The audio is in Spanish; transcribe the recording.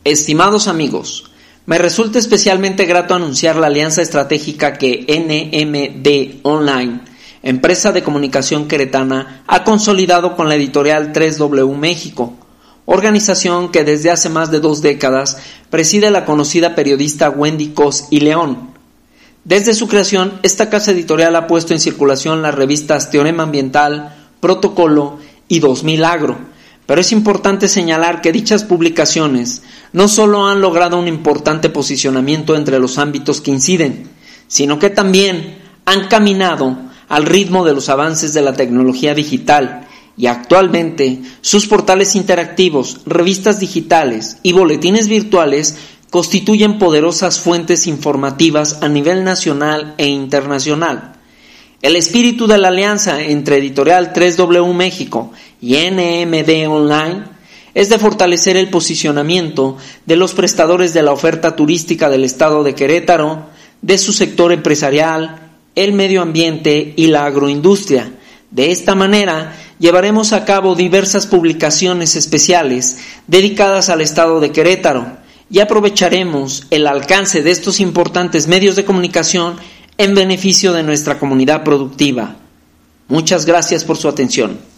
Estimados amigos, me resulta especialmente grato anunciar la alianza estratégica que NMD Online, empresa de comunicación queretana, ha consolidado con la editorial 3W México, organización que desde hace más de 2 décadas preside la conocida periodista Wendy Cos y León. Desde su creación, esta casa editorial ha puesto en circulación las revistas Teorema Ambiental, Protocolo y 2000 Agro, pero es importante señalar que dichas publicaciones no solo han logrado un importante posicionamiento entre los ámbitos que inciden, sino que también han caminado al ritmo de los avances de la tecnología digital y actualmente sus portales interactivos, revistas digitales y boletines virtuales constituyen poderosas fuentes informativas a nivel nacional e internacional. El espíritu de la alianza entre Editorial 3W México y NMD Online es de fortalecer el posicionamiento de los prestadores de la oferta turística del estado de Querétaro, de su sector empresarial, el medio ambiente y la agroindustria. De esta manera, llevaremos a cabo diversas publicaciones especiales dedicadas al estado de Querétaro y aprovecharemos el alcance de estos importantes medios de comunicación en beneficio de nuestra comunidad productiva. Muchas gracias por su atención.